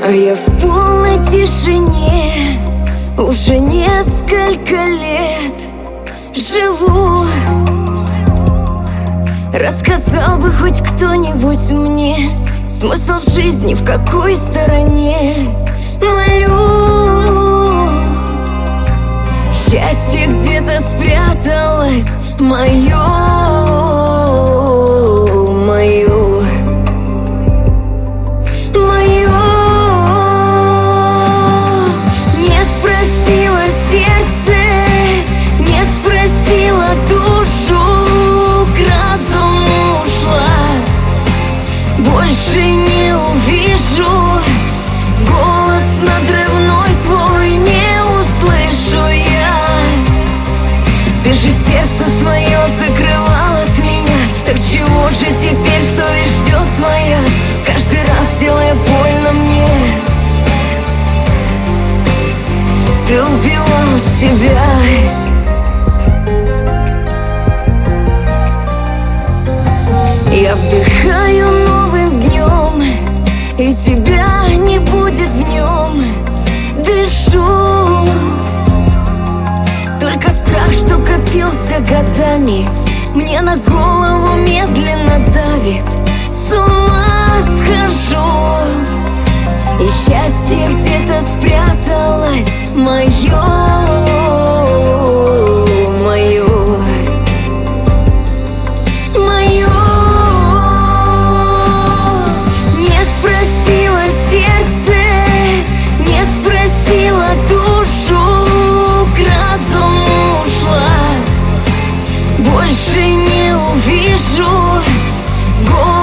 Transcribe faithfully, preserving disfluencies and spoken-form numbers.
А я в полной тишине уже несколько лет живу. Рассказал бы хоть кто-нибудь мне смысл жизни, в какой стороне. Молю, счастье где-то спряталось, мое, мое, мое. Не спросила сердце, не спросила душу, к разуму ушла. Больше не увижу, голос надрывной твой не услышу я. Ты же сердце свое закрывал от меня, так чего же теперь совесть ждет твоя, каждый раз делая больно мне? Ты убивал себя. Я вдыхаю новым днем, и тебя не будет в нем. Дышу, только страх, что копился годами, мне на голову медленно давит. С ума схожу, и счастье где-то спряталось, мое, мое, мое. Не спросила сердце, не спросила душу, к разуму ушла. Больше не увижу, голос